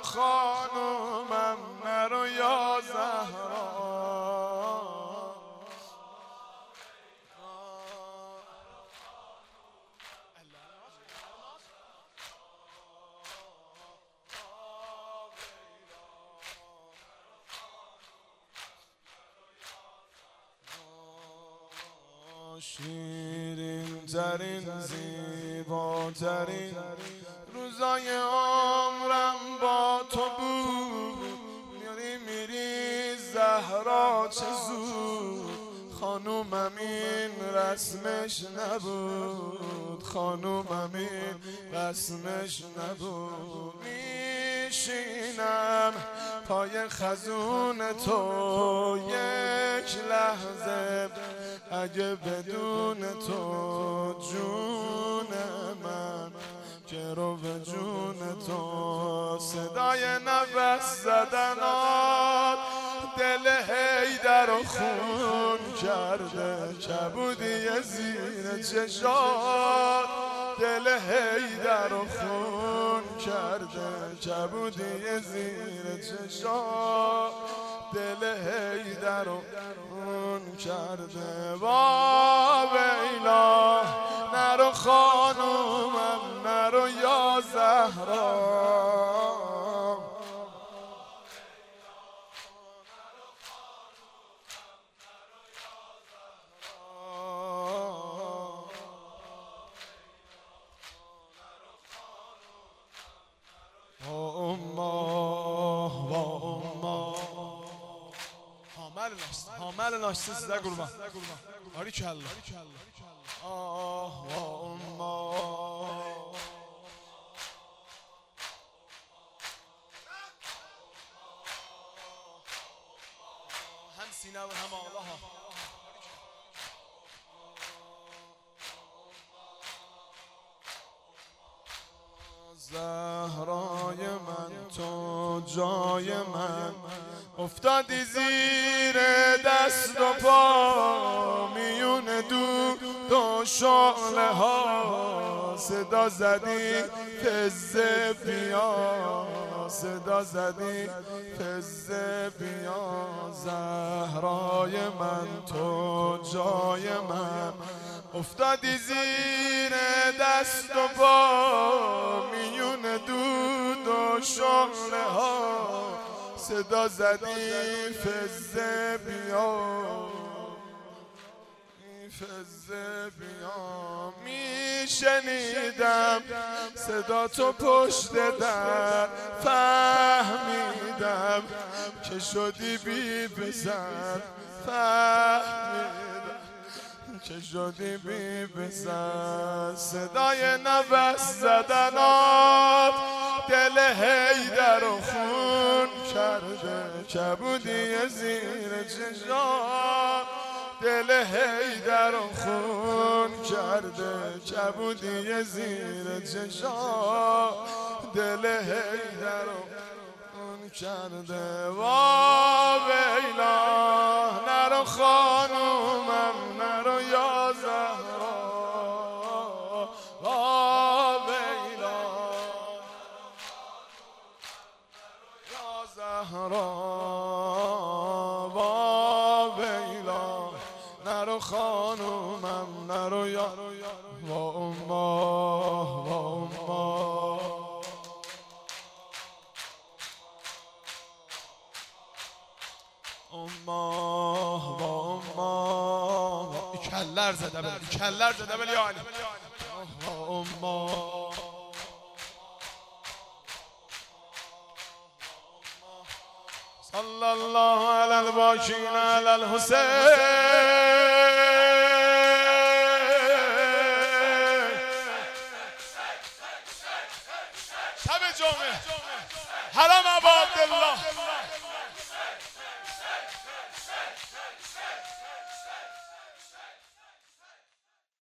خانومم نرو یا زهرا. شیرین ترین زیباترین روزای عمرم با تو بود. میری زهرا چه زود. خانومم این رسمش نبود، خانومم این رسمش نبود. میشینم پای خزون تو یک لحظه، اگه بدون تو جون من که رو به جون تو. صدای نفس زدنات دل حیدر رو خون کرده، کبودی زیر چشات دل حیدر رو خون کرده، کبودی زیر چشات دل حیدر رو خون کرده. با ویلا نرو خانومم نرو یا زهرا. حامل ناشته سیده قربان آری کلا آه و اما هم سینه و هم آله ها. زهرای من تو جای من، افتادی زیر دست و پا، میون دو شعله ها صدا زدی فزه بیا، صدا زدی فزه بیا. زهرای من تو جای من، افتادی زیر دست و پا، میون دود و شعله ها صدا زدی فزه بیا، فزه بیا. میشنیدم صدا تو پشت در، فهمیدم که شدی بی پسر، فهمیدم که شدی بی پسر. صدای نفس زدنات دل حیدر رو خون کرده، کبودی زیر چشات دل حیدر رو خون کرده، کبودی زیر چشات دل حیدر رو خون کرده. وا ویلا نرو خانومم نرو یا زهرا. وا ویلا یا زهرا. وا ویلا نرو خانومم نرو یا وا اما وا اما. اما با اما کلر زده بلی کلر زده بلی علی اما. صلی الله علی الباکین علی الحسین. شب جمعه حرم ابا عبدالله